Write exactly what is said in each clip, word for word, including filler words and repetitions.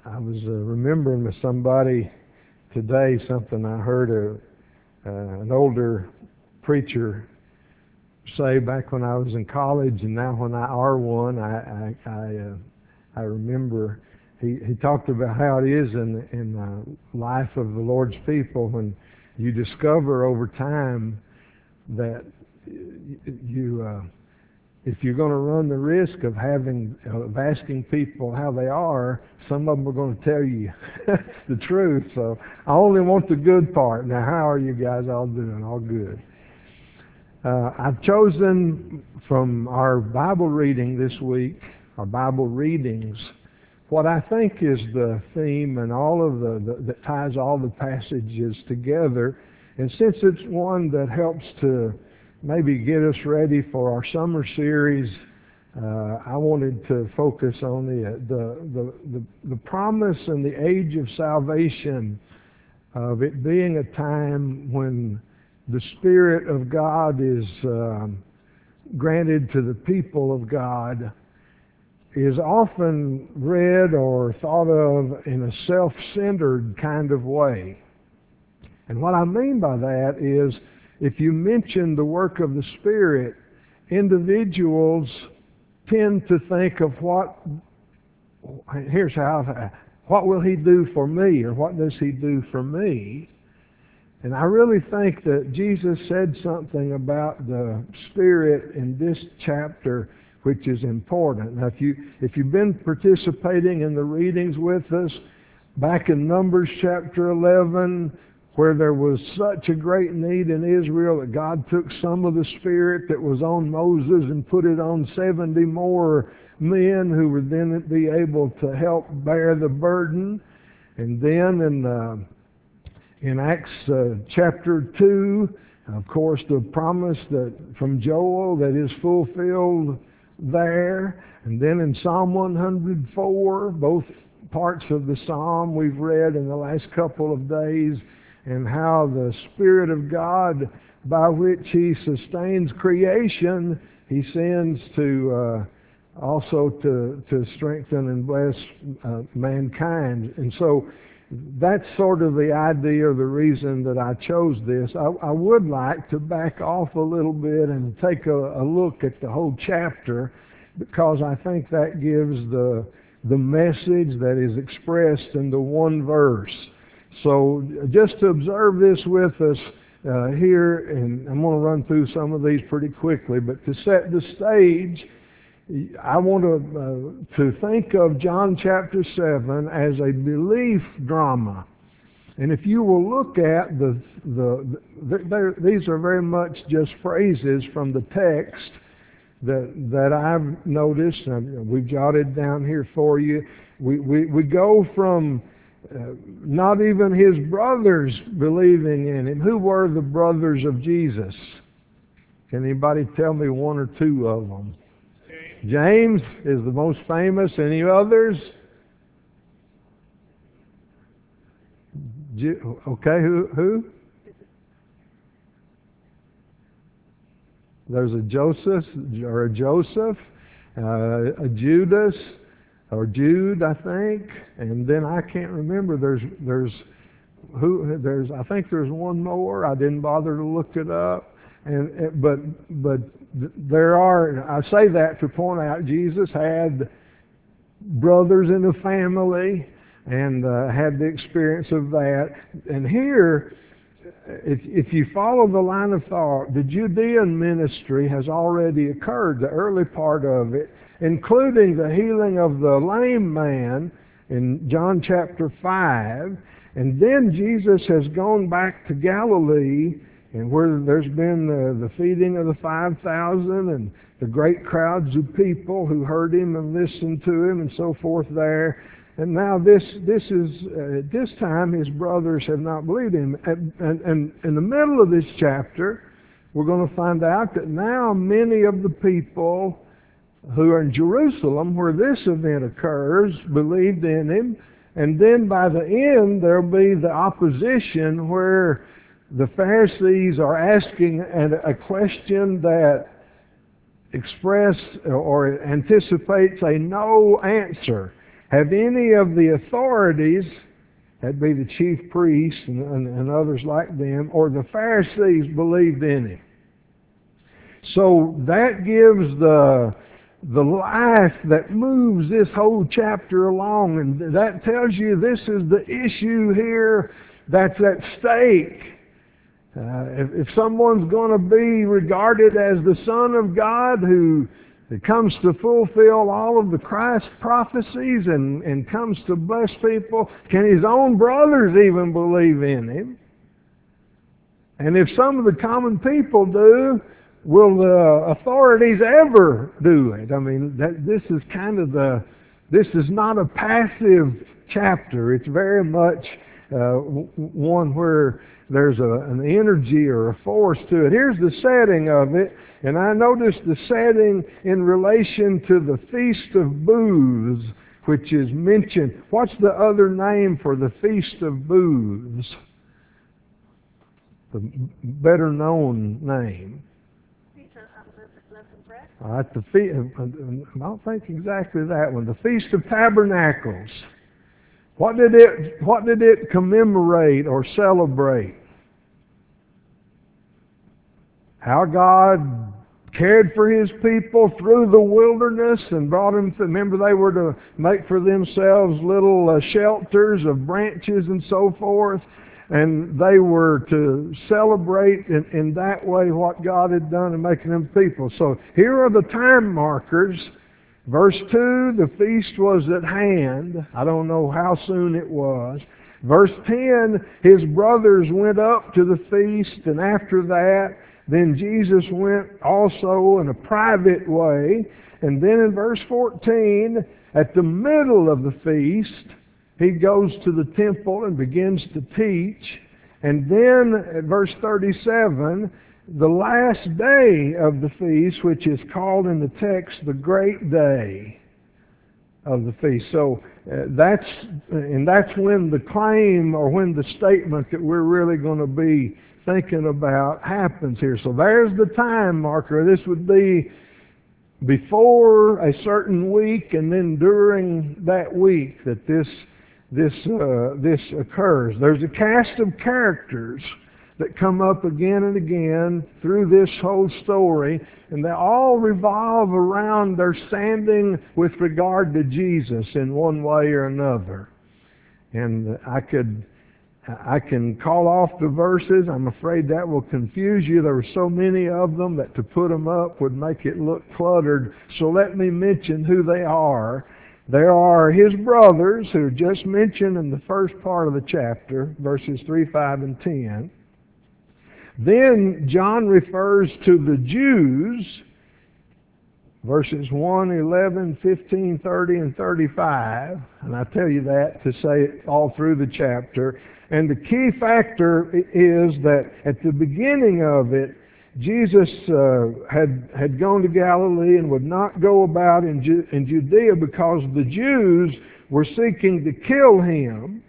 I was uh, remembering with somebody today something I heard a, uh, an older preacher say back when I was in college, and now when I are one, I I I, uh, I remember he he talked about how it is in in the life of the Lord's people when you discover over time that you. Uh, If you're going to run the risk of having of asking people how they are, some of them are going to tell you the truth. So I only want the good part. Now, how are you guys all doing? All good. Uh, I've chosen from our Bible reading this week, our Bible readings, what I think is the theme and all of the, the that ties all the passages together. And since it's one that helps to maybe get us ready for our summer series, uh, I wanted to focus on the, the the the the promise and the age of salvation, of it being a time when the Spirit of God is um, granted to the people of God, is often read or thought of in a self-centered kind of way. And what I mean by that is, if you mention the work of the Spirit, individuals tend to think of what, here's how, what will He do for me, or what does He do for me? And I really think that Jesus said something about the Spirit in this chapter which is important. Now, if, you, if you've been participating in the readings with us, back in Numbers chapter eleven, where there was such a great need in Israel that God took some of the Spirit that was on Moses and put it on seventy more men who would then be able to help bear the burden. And then in, uh, in Acts uh, chapter two, of course, the promise that from Joel that is fulfilled there. And then in Psalm one hundred four, both parts of the Psalm we've read in the last couple of days, and how the Spirit of God, by which He sustains creation, He sends to uh, also to, to strengthen and bless uh, mankind. And so that's sort of the idea or the reason that I chose this. I, I would like to back off a little bit and take a, a look at the whole chapter, because I think that gives the, the message that is expressed in the one verse. So just to observe this with us uh, here, and I'm going to run through some of these pretty quickly, but to set the stage, I want to uh, to think of John chapter seven as a belief drama. And if you will look at the, the, the these are very much just phrases from the text that that I've noticed, and we've jotted down here for you. We, we, we go from Uh, not even His brothers believing in Him. Who were the brothers of Jesus? Can anybody tell me one or two of them? James is the most famous. Any others? Ju- okay, who? Who? There's a Joseph, or a Joseph, uh, a Judas, or Jude, I think, and then I can't remember. There's there's who there's I think there's one more. I didn't bother to look it up, and but but there are. I say that to point out Jesus had brothers in the family and uh, had the experience of that. And here, if if you follow the line of thought, the Judean ministry has already occurred. The early part of it, including the healing of the lame man in John chapter five. And then Jesus has gone back to Galilee, and where there's been the, the feeding of the five thousand and the great crowds of people who heard Him and listened to Him and so forth there. And now this this is, uh, at this time, His brothers have not believed Him. And, and, and in the middle of this chapter, we're going to find out that now many of the people who are in Jerusalem, where this event occurs, believed in Him. And then by the end, there'll be the opposition, where the Pharisees are asking a question that expresses or anticipates a no answer. have any of the authorities, that'd be the chief priests and, and, and others like them, or the Pharisees, believed in him? So that gives the the life that moves this whole chapter along, and that tells you this is the issue here that's at stake. Uh, if, if someone's going to be regarded as the Son of God who comes to fulfill all of the Christ prophecies and, and comes to bless people, can his own brothers even believe in him? And if some of the common people do, will the authorities ever do it? I mean, that, this is kind of the, this is not a passive chapter. It's very much uh, one where there's a, an energy or a force to it. Here's the setting of it, and I noticed the setting in relation to the Feast of Booths, which is mentioned. What's the other name for the Feast of Booths? The better known name. Uh, at the fe- I don't think exactly that one. The Feast of Tabernacles. What did it What did it commemorate or celebrate? How God cared for His people through the wilderness and brought them to, remember they were to make for themselves little uh, shelters of branches and so forth. And they were to celebrate in, in that way what God had done in making them people. So here are the time markers. Verse two, the feast was at hand. I don't know how soon it was. Verse ten, his brothers went up to the feast, and after that, then Jesus went also in a private way. And then in verse fourteen, at the middle of the feast, he goes to the temple and begins to teach. And then at verse thirty-seven, the last day of the feast, which is called in the text the great day of the feast. So uh, that's, and that's when the claim or when the statement that we're really going to be thinking about happens here. So there's the time marker. This would be before a certain week and then during that week that this This uh, this occurs. There's a cast of characters that come up again and again through this whole story, and they all revolve around their standing with regard to Jesus in one way or another. And I could, I can call off the verses. I'm afraid that will confuse you. There were so many of them that to put them up would make it look cluttered. So let me mention who they are. There are his brothers who are just mentioned in the first part of the chapter, verses three, five, and ten. Then John refers to the Jews, verses one, eleven, fifteen, thirty, and thirty-five. And I tell you that to say it all through the chapter. And the key factor is that at the beginning of it, Jesus uh, had had gone to Galilee and would not go about in, Ju- in Judea because the Jews were seeking to kill him.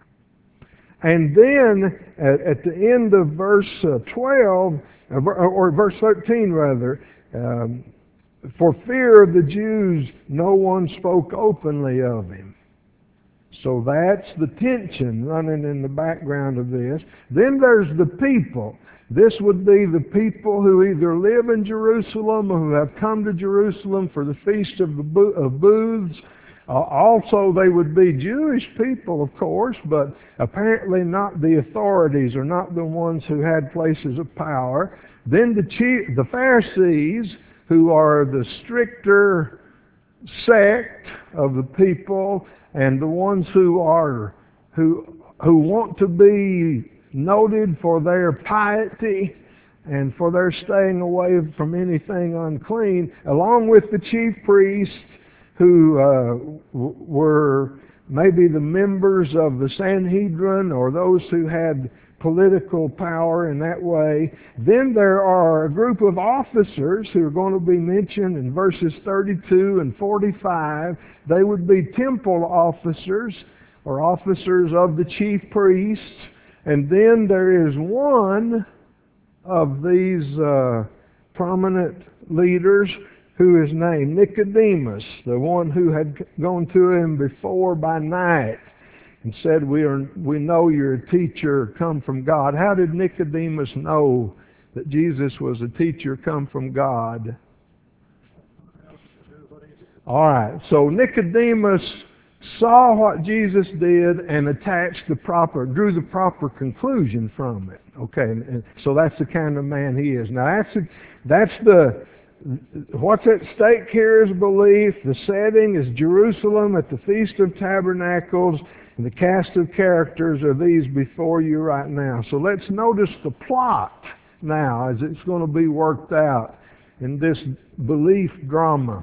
And then at, at the end of verse uh, twelve, or, or verse thirteen rather, um, for fear of the Jews, no one spoke openly of him. So that's the tension running in the background of this. Then there's the people. This would be the people who either live in Jerusalem or who have come to Jerusalem for the Feast of, the Bo- of Booths. Uh, also, they would be Jewish people, of course, but apparently not the authorities or not the ones who had places of power. Then the, chief, the Pharisees, who are the stricter sect of the people and the ones who are who who want to be noted for their piety and for their staying away from anything unclean, along with the chief priests who uh, w- were maybe the members of the Sanhedrin or those who had political power in that way. Then there are a group of officers who are going to be mentioned in verses thirty-two and forty-five. They would be temple officers or officers of the chief priests. And then there is one of these uh, prominent leaders who is named Nicodemus, the one who had gone to him before by night and said, we are, we know you're a teacher come from God. How did Nicodemus know that Jesus was a teacher come from God? All right, so Nicodemus saw what Jesus did and attached the proper, drew the proper conclusion from it. Okay, and so that's the kind of man he is. Now that's that's the what's at stake here is belief. The setting is Jerusalem at the Feast of Tabernacles, and the cast of characters are these before you right now. So let's notice the plot now as it's going to be worked out in this belief drama.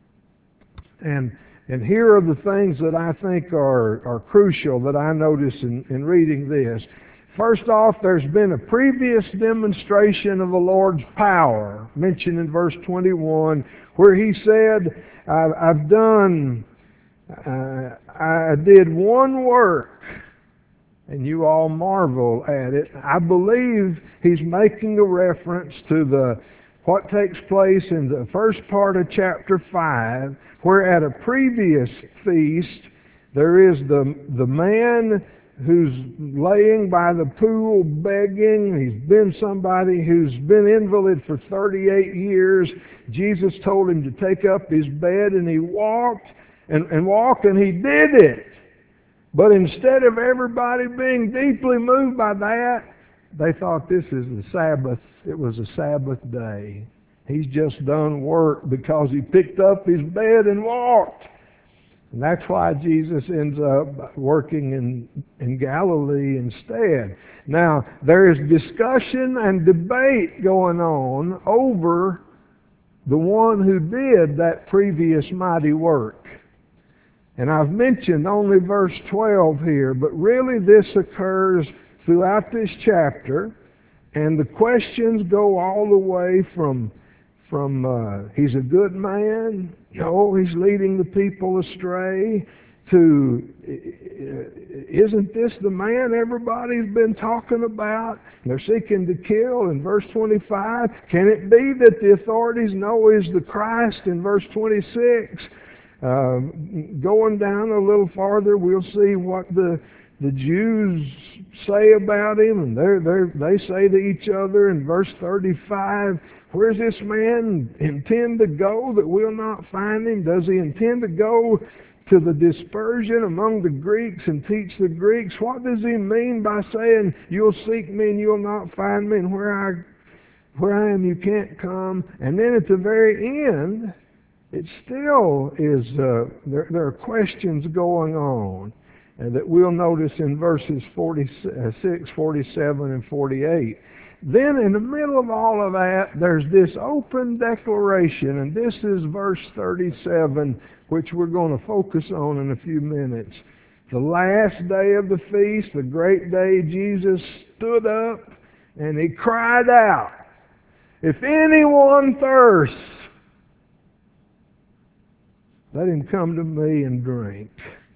And and here are the things that I think are, are crucial that I notice in, in reading this. First off, there's been a previous demonstration of the Lord's power, mentioned in verse twenty-one, where He said, I've, I've done, uh, I did one work, and you all marvel at it. I believe He's making a reference to the what takes place in the first part of chapter five, where at a previous feast there is the, the man who's laying by the pool begging. He's been somebody who's been invalid for thirty-eight years. Jesus told him to take up his bed, and he walked and, and walked, and he did it. But instead of everybody being deeply moved by that, they thought this is the Sabbath. It was a Sabbath day. He's just done work because he picked up his bed and walked. And that's why Jesus ends up working in, in Galilee instead. Now, there is discussion and debate going on over the one who did that previous mighty work. And I've mentioned only verse twelve here, but really this occurs throughout this chapter, and the questions go all the way from from uh, he's a good man, no, he's leading the people astray, to isn't this the man everybody's been talking about? They're seeking to kill in verse twenty-five. Can it be that the authorities know he's the Christ in verse twenty-six? Uh, going down a little farther, we'll see what the the Jews say about him, and they're, they're, they say to each other in verse thirty-five, where's this man intend to go that we'll not find him? Does he intend to go to the dispersion among the Greeks and teach the Greeks? What does he mean by saying, you'll seek me and you'll not find me, and where I, where I am you can't come? And then at the very end, it still is, uh, there, there are questions going on. And that we'll notice in verses forty-six, forty-seven, and forty-eight. Then in the middle of all of that, there's this open declaration, and this is verse thirty-seven, which we're going to focus on in a few minutes. The last day of the feast, the great day, Jesus stood up and he cried out, if anyone thirsts, let him come to me and drink.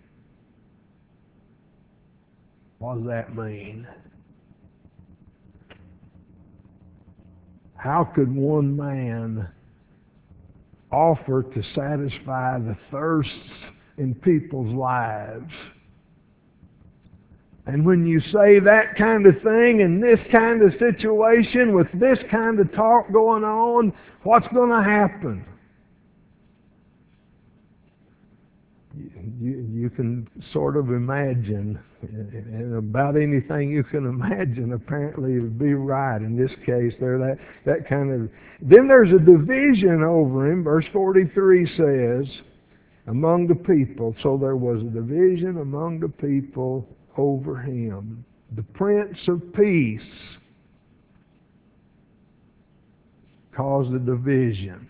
What does that mean? How could one man offer to satisfy the thirsts in people's lives? And when you say that kind of thing in this kind of situation with this kind of talk going on, what's going to happen? You, you can sort of imagine, and about anything you can imagine apparently would be right. In this case, there that that kind of. Then there's a division over him. Verse forty-three says, among the people. So there was a division among the people over him. The Prince of Peace caused a division.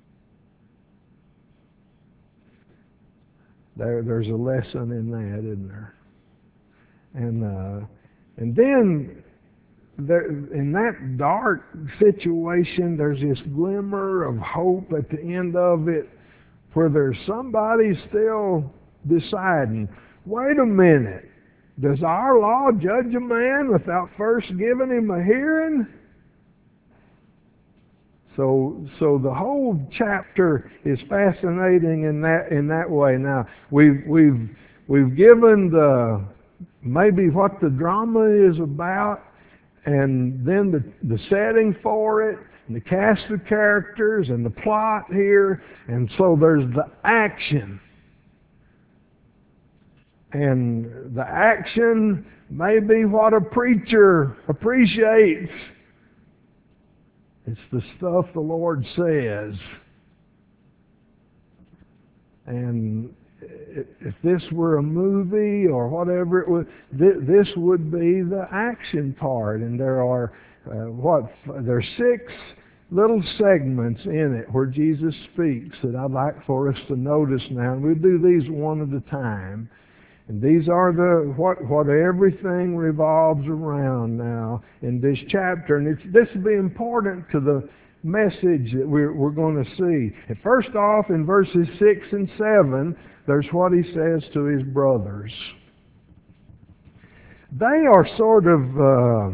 There, there's a lesson in that, isn't there? And uh, and then there, in that dark situation, there's this glimmer of hope at the end of it, where there's somebody still deciding. Wait a minute, does our law judge a man without first giving him a hearing? So, so the whole chapter is fascinating in that in that way. Now, we've we've we've given the maybe what the drama is about, and then the the setting for it, and the cast of characters, and the plot here, and so there's the action. And the action may be what a preacher appreciates. It's the stuff the Lord says. And if this were a movie or whatever it would, this would be the action part. And there are, uh, what, there's six little segments in it where Jesus speaks that I'd like for us to notice now. And we'll do these one at a time. And these are the what what everything revolves around now in this chapter, and it's, this will be important to the message that we're we're going to see. And first off, in verses six and seven, there's what he says to his brothers. They are sort of uh,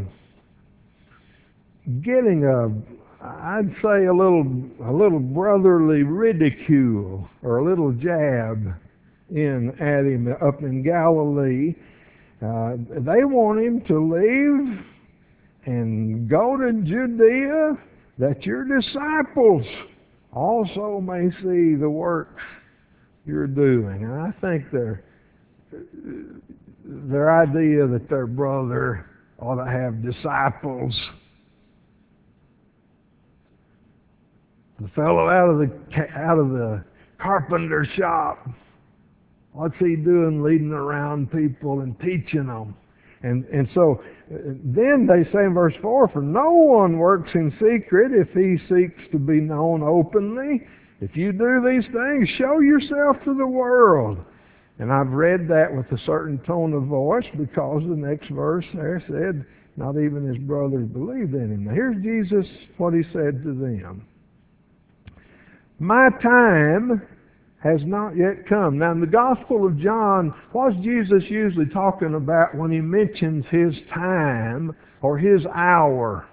getting a, I'd say a little a little brotherly ridicule or a little jab in at him up in Galilee. Uh, they want him to leave and go to Judea, that your disciples also may see the works you're doing. And I think their their idea that their brother ought to have disciples. The fellow out of the out of the carpenter shop, what's he doing leading around people and teaching them? And and so then they say in verse four, for no one works in secret if he seeks to be known openly. If you do these things, show yourself to the world. And I've read that with a certain tone of voice because the next verse there said, not even his brothers believed in him. Now here's Jesus, what he said to them. My time has not yet come. Now in the Gospel of John, what's Jesus usually talking about when he mentions his time or his hour?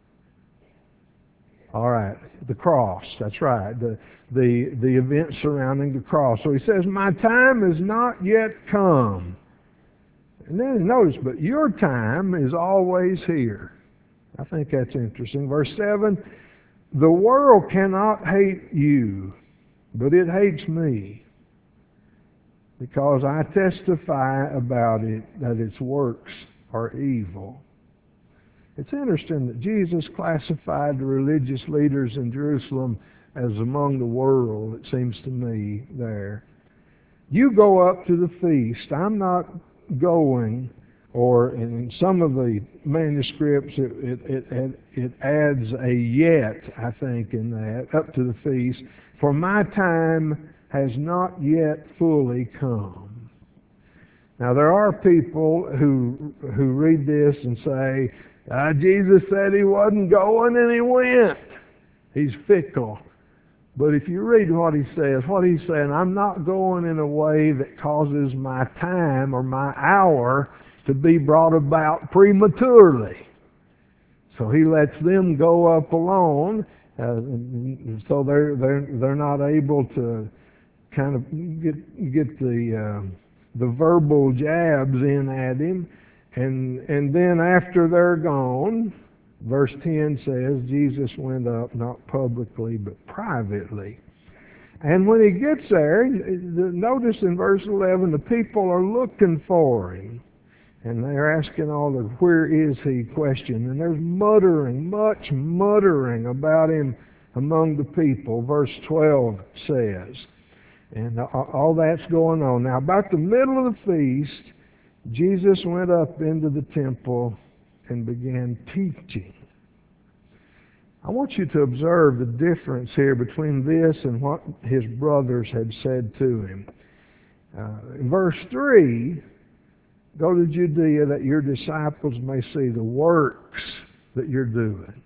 All right, the cross, that's right, the, the, the event surrounding the cross. So he says, my time has not yet come. And then notice, but your time is always here. I think that's interesting. Verse seven, the world cannot hate you, but it hates me, because I testify about it that its works are evil. It's interesting that Jesus classified the religious leaders in Jerusalem as among the world, it seems to me, there. You go up to the feast. I'm not going, or in some of the manuscripts it, it, it, it adds a yet, I think, in that, up to the feast. For my time has not yet fully come. Now there are people who who read this and say, ah, Jesus said he wasn't going and he went. He's fickle. But if you read what he says, what he's saying, I'm not going in a way that causes my time or my hour to be brought about prematurely. So he lets them go up alone. Uh, so they're they're they're not able to kind of get get the uh, the verbal jabs in at him, and and then after they're gone, verse ten says Jesus went up not publicly but privately. And when he gets there, notice in verse eleven, the people are looking for him. And they're asking all the where is he question. And there's muttering, much muttering about him among the people. Verse twelve says. And all that's going on. Now about the middle of the feast, Jesus went up into the temple and began teaching. I want you to observe the difference here between this and what his brothers had said to him. Uh, in verse three, go to Judea that your disciples may see the works that you're doing.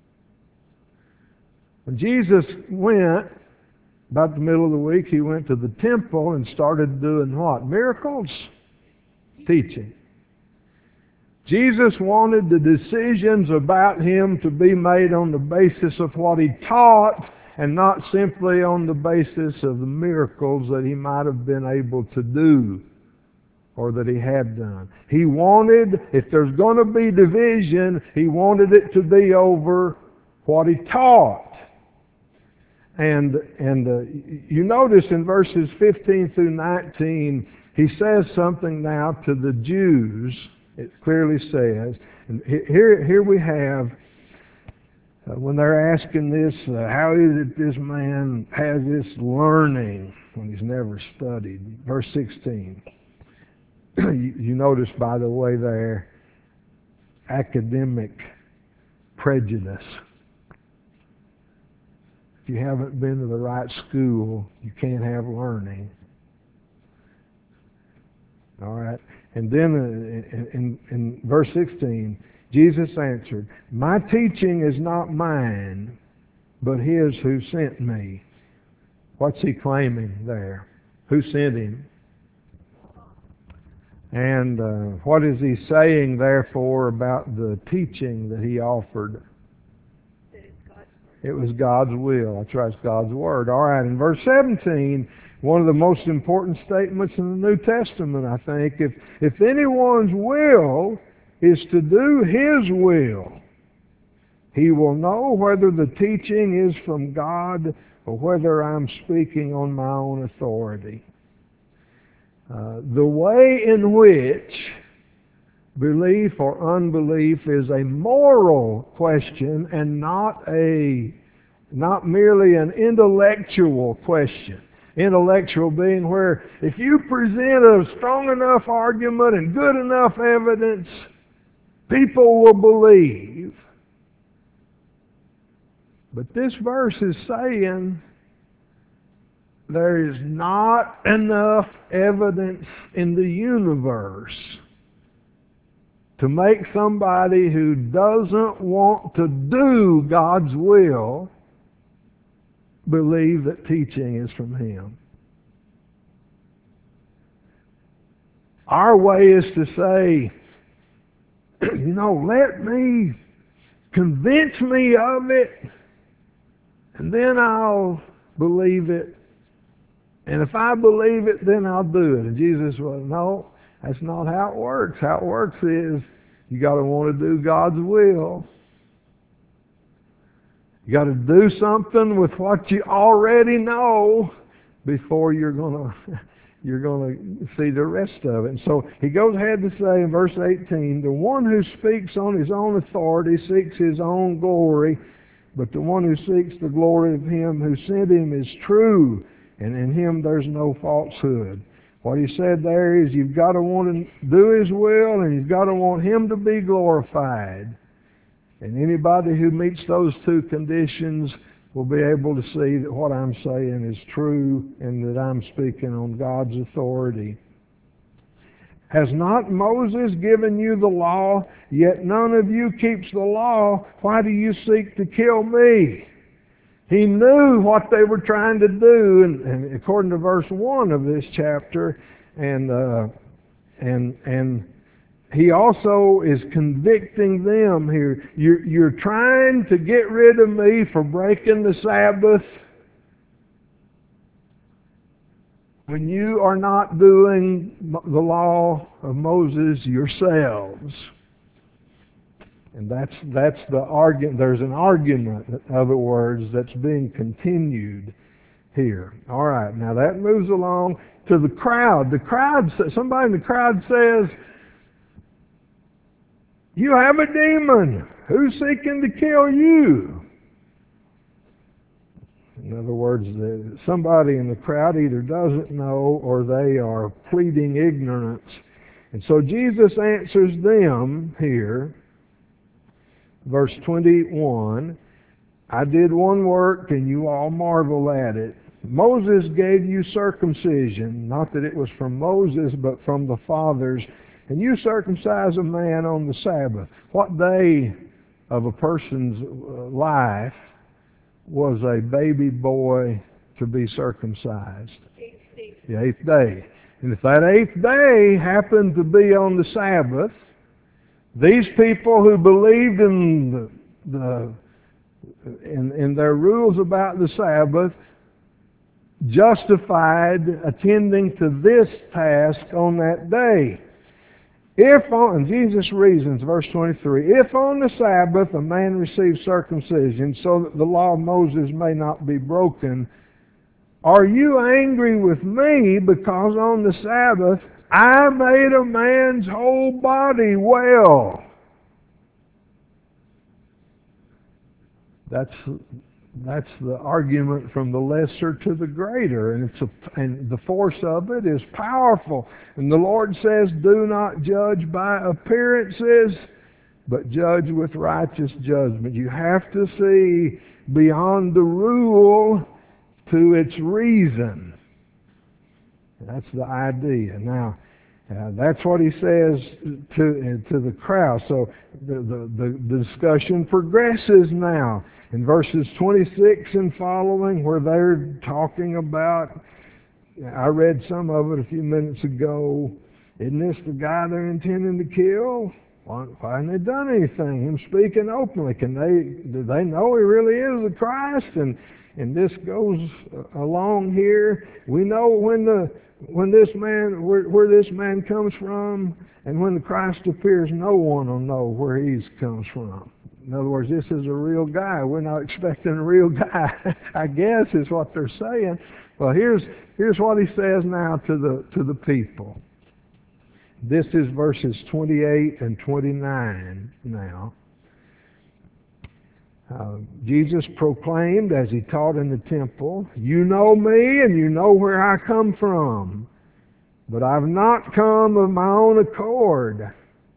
When Jesus went, about the middle of the week, he went to the temple and started doing what? Miracles? Teaching. Jesus wanted the decisions about him to be made on the basis of what he taught and not simply on the basis of the miracles that he might have been able to do or that he had done. He wanted, if there's going to be division, he wanted it to be over what he taught. And and uh, you notice in verses fifteen through nineteen, he says something now to the Jews. It clearly says, and here, here we have, uh, when they're asking this, uh, how is it this man has this learning when he's never studied? Verse sixteen. you, you notice, by the way, there, academic prejudice. If you haven't been to the right school, you can't have learning. All right? And then in, in, in verse sixteen, Jesus answered, "My teaching is not mine, but his who sent me." What's he claiming there? Who sent him? And uh, what is he saying, therefore, about the teaching that he offered? It was God's will. That's right, it's God's Word. All right, in verse seventeen, one of the most important statements in the New Testament, I think, if, if anyone's will is to do his will, he will know whether the teaching is from God or whether I'm speaking on my own authority. Uh, the way in which belief or unbelief is a moral question and not a not merely an intellectual question. Intellectual being where if you present a strong enough argument and good enough evidence, people will believe. But this verse is saying there is not enough evidence in the universe to make somebody who doesn't want to do God's will believe that teaching is from Him. Our way is to say, you know, let me convince me of it, and then I'll believe it. And if I believe it, then I'll do it. And Jesus said, no, that's not how it works. How it works is you got to want to do God's will. You got to do something with what you already know before you're going to you're going to see the rest of it. And so he goes ahead to say in verse eighteen, the one who speaks on his own authority seeks his own glory, but the one who seeks the glory of him who sent him is true, and in him there's no falsehood. What he said there is you've got to want to do his will, and you've got to want him to be glorified. And anybody who meets those two conditions will be able to see that what I'm saying is true and that I'm speaking on God's authority. Has not Moses given you the law, yet none of you keeps the law? Why do you seek to kill me? He knew what they were trying to do, and, and according to verse one of this chapter, and uh, and and he also is convicting them here. You're, you're trying to get rid of me for breaking the Sabbath when you are not doing the law of Moses yourselves. And that's that's the argument. There's an argument, in other words, that's being continued here. All right, now that moves along to the crowd. The crowd, somebody in the crowd says, "You have a demon. Who's seeking to kill you?" In other words, somebody in the crowd either doesn't know or they are pleading ignorance. And so Jesus answers them here. Verse twenty-one, I did one work and you all marvel at it. Moses gave you circumcision, not that it was from Moses, but from the fathers. And you circumcise a man on the Sabbath. What day of a person's life was a baby boy to be circumcised? Eighth day. The eighth day. And if that eighth day happened to be on the Sabbath, These people who believed in the, the in, in their rules about the Sabbath justified attending to this task on that day. If on, and Jesus reasons, verse twenty-three, if on the Sabbath a man receives circumcision so that the law of Moses may not be broken, are you angry with me because on the Sabbath I made a man's whole body well? That's that's the argument from the lesser to the greater, and it's a, and the force of it is powerful. And the Lord says, "Do not judge by appearances, but judge with righteous judgment." You have to see beyond the rule to its reason. That's the idea. Now, uh, that's what he says to uh, to the crowd. So the, the the discussion progresses now in verses twenty-six and following, where they're talking about. I read some of it a few minutes ago. Isn't this the guy they're intending to kill? Why, why haven't they done anything? Him speaking openly. Can they? Do they know he really is the Christ? And and this goes along here. We know when the when this man where, where this man comes from, and when the Christ appears, no one will know where he comes from. In other words, this is a real guy. We're not expecting a real guy, I guess, is what they're saying. Well, here's here's what he says now to the to the people. This is verses twenty-eight and twenty-nine now. Uh, Jesus proclaimed as he taught in the temple, "You know me and you know where I come from, but I've not come of my own accord."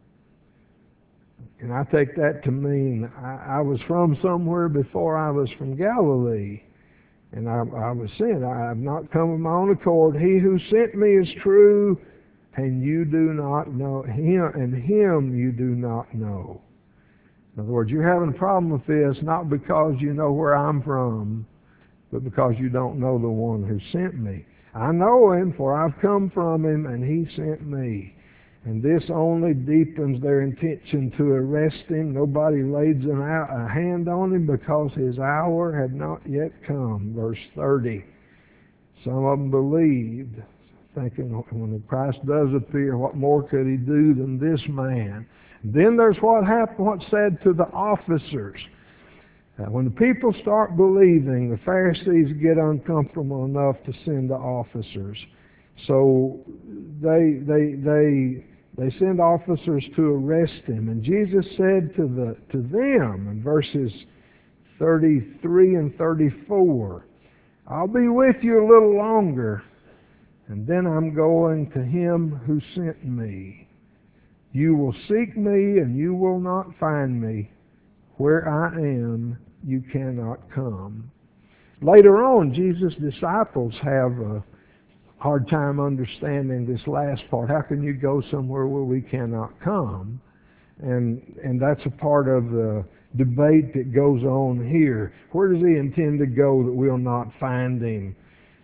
And I take that to mean I, I was from somewhere before I was from Galilee. And I, I was saying, I have not come of my own accord. He who sent me is true, and you do not know him, and him you do not know. In other words, you're having a problem with this not because you know where I'm from, but because you don't know the one who sent me. I know him, for I've come from him, and he sent me. And this only deepens their intention to arrest him. Nobody lays an, a hand on him because his hour had not yet come. Verse thirty. Some of them believed, thinking when the Christ does appear, what more could he do than this man? Then there's what happened, what's said to the officers. Uh, when the people start believing, the Pharisees get uncomfortable enough to send the officers. So they they they they send officers to arrest him. And Jesus said to the to them in verses thirty-three and thirty-four, "I'll be with you a little longer, and then I'm going to him who sent me. You will seek me, and you will not find me. Where I am, you cannot come." Later on, Jesus' disciples have a hard time understanding this last part. How can you go somewhere where we cannot come? And and that's a part of the debate that goes on here. Where does he intend to go that we'll not find him?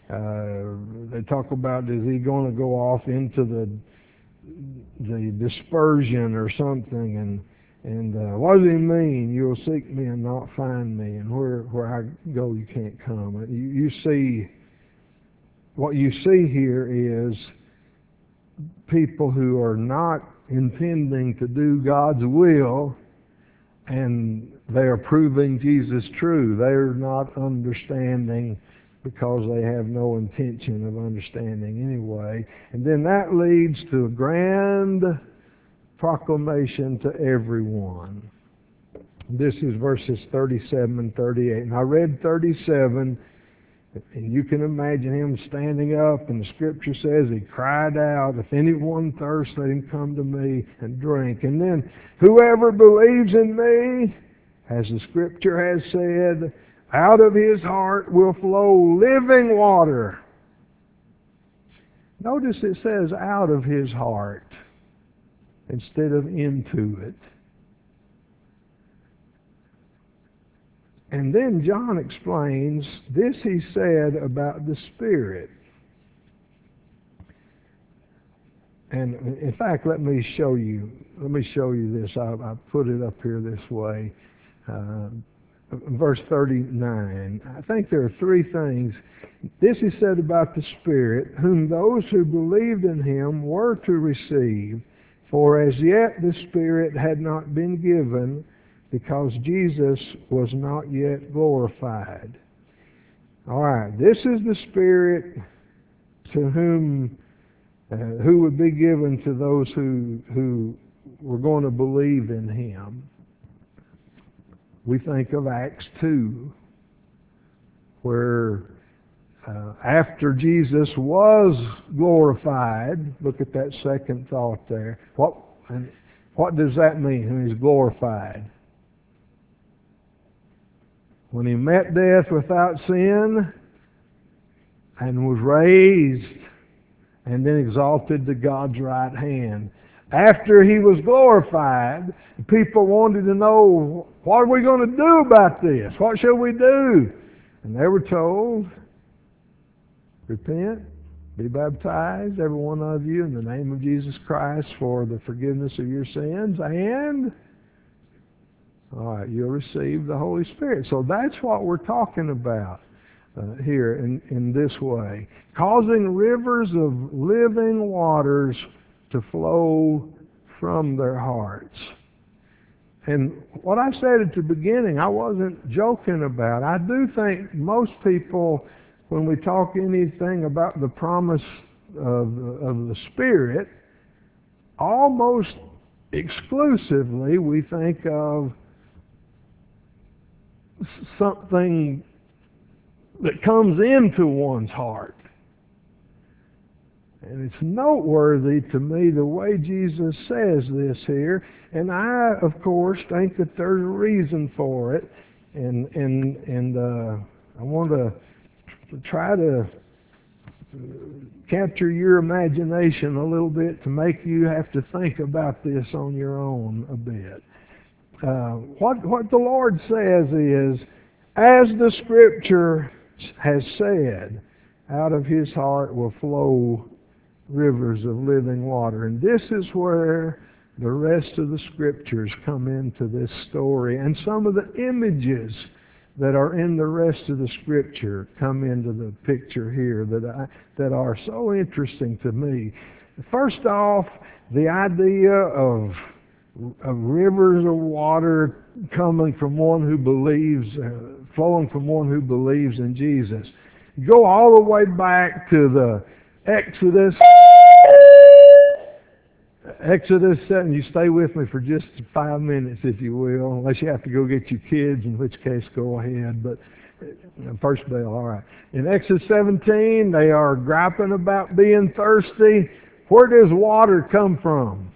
Uh, they talk about, is he going to go off into the the dispersion or something? And and uh, what does he mean? You'll seek me and not find me, and where where I go you can't come. You, you see, what you see here is people who are not intending to do God's will, and they are proving Jesus true. They're not understanding because they have no intention of understanding anyway. And then that leads to a grand proclamation to everyone. This is verses thirty-seven and thirty-eight. And I read thirty-seven, and you can imagine him standing up, and the scripture says he cried out, "If anyone thirsts, let him come to me and drink." And then, "Whoever believes in me, as the scripture has said, out of his heart will flow living water." Notice it says out of his heart instead of into it. And then John explains, this he said about the Spirit. And in fact, let me show you let me show you this. I, I put it up here this way. Uh, verse thirty-nine. I think there are three things. This is said about the Spirit, whom those who believed in Him were to receive, for as yet the Spirit had not been given, because Jesus was not yet glorified. All right, this is the Spirit to whom, uh, who would be given to those who who were going to believe in Him. We think of Acts two, where uh, after Jesus was glorified, look at that second thought there. What and what does that mean when He's glorified? When He met death without sin and was raised and then exalted to God's right hand. After He was glorified, people wanted to know, what are we going to do about this? What shall we do? And they were told, repent, be baptized, every one of you, in the name of Jesus Christ for the forgiveness of your sins, and all right, you'll receive the Holy Spirit. So that's what we're talking about uh, here in, in this way. Causing rivers of living waters to flow from their hearts. And what I said at the beginning, I wasn't joking about. I do think most people, when we talk anything about the promise of, of the Spirit, almost exclusively we think of something that comes into one's heart. And it's noteworthy to me the way Jesus says this here. And I, of course, think that there's a reason for it. And and and uh, I want to try to capture your imagination a little bit to make you have to think about this on your own a bit. Uh, what what the Lord says is, as the Scripture has said, out of His heart will flow rivers of living water. And this is where the rest of the Scriptures come into this story. And some of the images that are in the rest of the Scripture come into the picture here that I, that are so interesting to me. First off, the idea of of rivers of water coming from one who believes, uh, flowing from one who believes in Jesus. Go all the way back to the Exodus. Exodus seven. You stay with me for just five minutes, if you will, unless you have to go get your kids, in which case go ahead. But first bell, all right. In Exodus seventeen, they are griping about being thirsty. Where does water come from?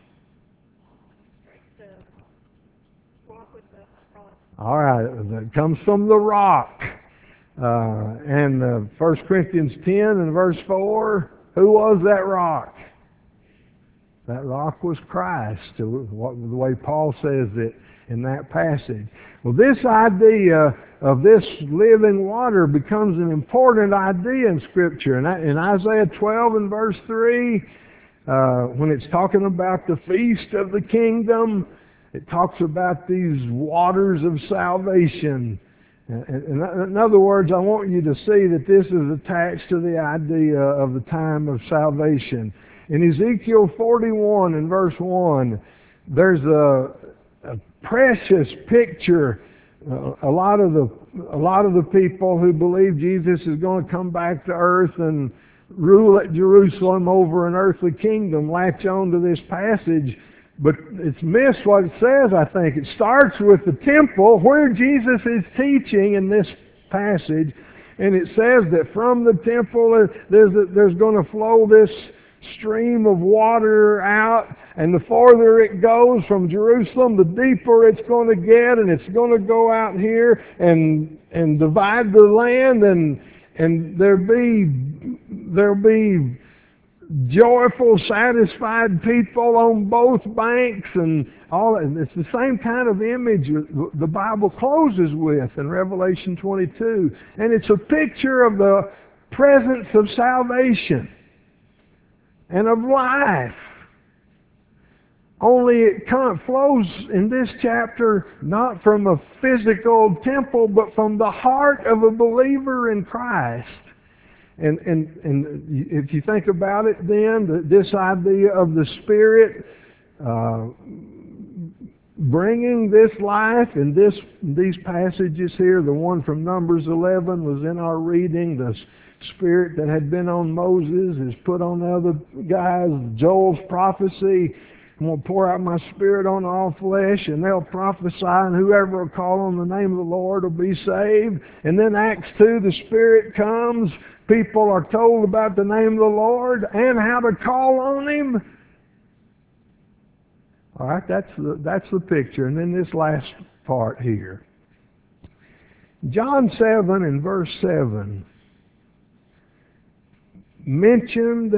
All right, it comes from the rock. Uh, and uh, First Corinthians ten and verse four, who was that rock? That rock was Christ, the way Paul says it in that passage. Well, this idea of this living water becomes an important idea in Scripture. And in Isaiah twelve and verse three, uh, when it's talking about the feast of the kingdom, it talks about these waters of salvation. In other words, I want you to see that this is attached to the idea of the time of salvation. In Ezekiel forty-one and verse one, there's a, a precious picture. Uh, a lot of the a lot of the people who believe Jesus is going to come back to earth and rule at Jerusalem over an earthly kingdom latch on to this passage. But it's missed what it says, I think. It starts with the temple where Jesus is teaching in this passage. And it says that from the temple there's, there's going to flow this stream of water out. And the farther it goes from Jerusalem, the deeper it's going to get. And it's going to go out here and and divide the land. And and there'll be, there'll be joyful, satisfied people on both banks, and all. And it's the same kind of image the Bible closes with in Revelation twenty-two, and it's a picture of the presence of salvation and of life. Only it kind of flows in this chapter not from a physical temple, but from the heart of a believer in Christ. And, and, and if you think about it then, this idea of the Spirit uh, bringing this life in this, these passages here, the one from Numbers eleven was in our reading, the Spirit that had been on Moses is put on the other guys, Joel's prophecy, I'm going to pour out my Spirit on all flesh, and they'll prophesy, and whoever will call on the name of the Lord will be saved. And then Acts two, the Spirit comes, people are told about the name of the Lord and how to call on Him. All right, that's the, that's the picture. And then this last part here. John seven and verse seven mentioned,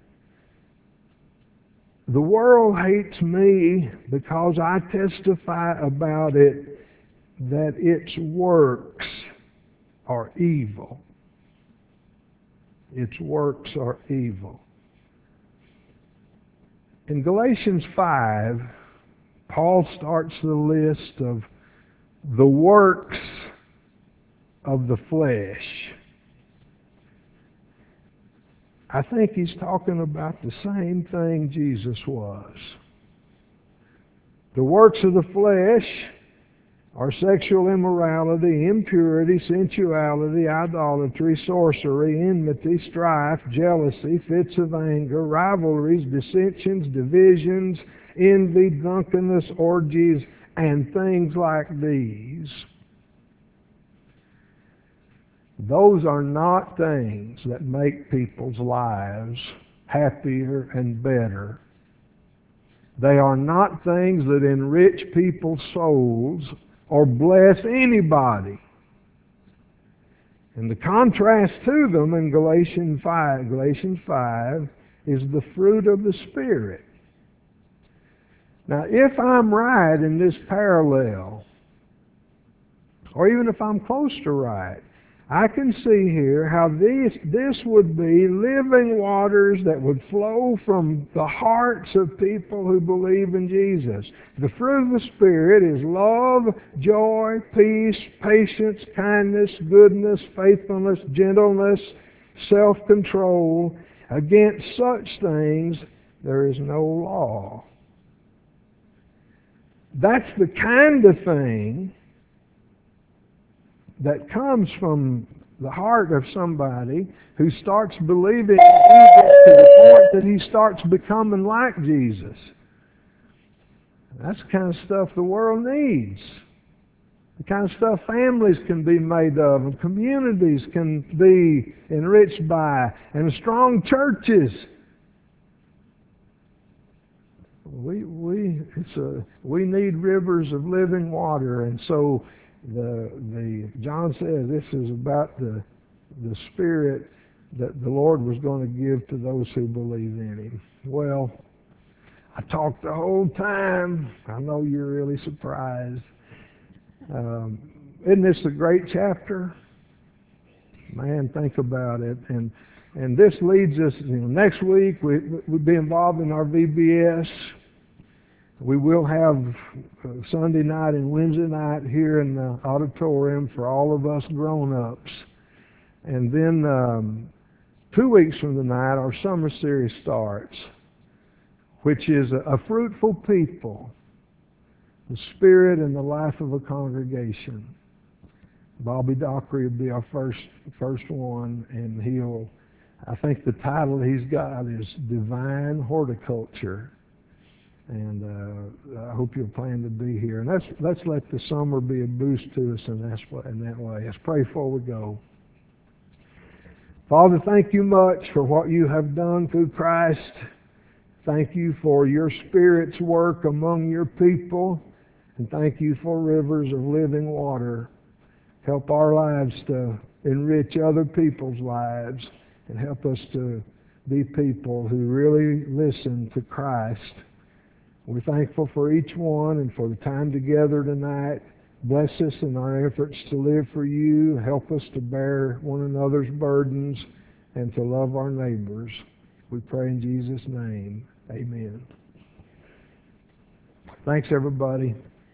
the world hates me because I testify about it that its works are evil. Its works are evil. In Galatians five, Paul starts the list of the works of the flesh. I think he's talking about the same thing Jesus was. The works of the flesh are sexual immorality, impurity, sensuality, idolatry, sorcery, enmity, strife, jealousy, fits of anger, rivalries, dissensions, divisions, envy, drunkenness, orgies, and things like these. Those are not things that make people's lives happier and better. They are not things that enrich people's souls or bless anybody. And the contrast to them in Galatians five, Galatians five is the fruit of the Spirit. Now, if I'm right in this parallel, or even if I'm close to right, I can see here how this, this would be living waters that would flow from the hearts of people who believe in Jesus. The fruit of the Spirit is love, joy, peace, patience, kindness, goodness, faithfulness, gentleness, self-control. Against such things there is no law. That's the kind of thing that comes from the heart of somebody who starts believing in Jesus to the point that he starts becoming like Jesus. That's the kind of stuff the world needs. The kind of stuff families can be made of, and communities can be enriched by, and strong churches. We we it's a we need rivers of living water, and so the the John says this is about the the Spirit that the Lord was going to give to those who believe in Him. Well, I talked the whole time. I know you're really surprised. Um, isn't this a great chapter? Man, think about it. And and this leads us. You know, next week we we'll be involved in our V B S. We will have Sunday night and Wednesday night here in the auditorium for all of us grown-ups. And then um, two weeks from tonight, our summer series starts, which is a, a fruitful people, the Spirit and the life of a congregation. Bobby Dockery will be our first first one, and he'll, I think the title he's got is Divine Horticulture. And uh, I hope you'll plan to be here. And let's, let's let the summer be a boost to us in that, in that way. Let's pray before we go. Father, thank you much for what you have done through Christ. Thank you for your Spirit's work among your people. And thank you for rivers of living water. Help our lives to enrich other people's lives. And help us to be people who really listen to Christ. We're thankful for each one and for the time together tonight. Bless us in our efforts to live for you. Help us to bear one another's burdens and to love our neighbors. We pray in Jesus' name. Amen. Thanks, everybody.